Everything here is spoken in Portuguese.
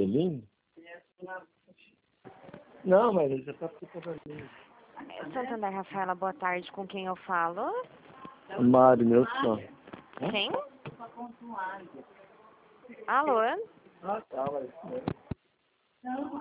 Sueli? Não, mas ele já tá preocupado ali. Santander, Rafaela, boa tarde. Com quem eu falo? Mário, meu só. Quem? Alô? Ah, tá, mas...